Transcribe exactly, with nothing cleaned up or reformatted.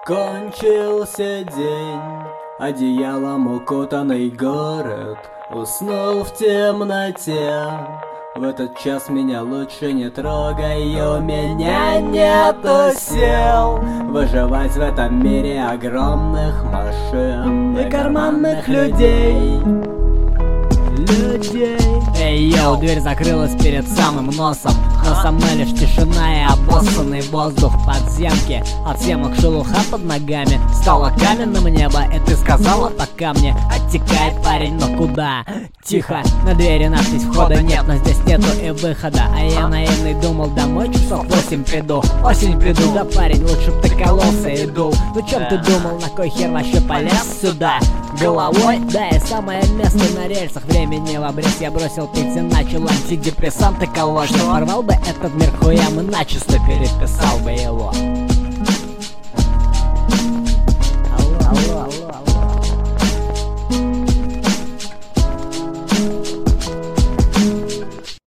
Кончился день, одеялом укутанный город уснул в темноте. В этот час меня лучше не трогай, у меня нету сил выживать в этом мире огромных машин и карманных людей. Людей. Эй, йоу, дверь закрылась перед самым носом, но со мной лишь тишина и обоссанный воздух подземки. От съемок шелуха под ногами стало каменным небо, и ты сказала, пока мне оттекает парень, но куда? Тихо, на двери надпись входа нет, но здесь нету и выхода. А я наивный думал, домой часов восемь приду. Осень приду, да парень, лучше б ты кололся и дул. Ну чем ты думал, на кой хер вообще полез сюда? Головой, да, и самое место на рельсах. Времени в обрез я бросил пить и начал антидепрессанты колоть. Порвал бы этот мир хуям и начисто переписал бы его.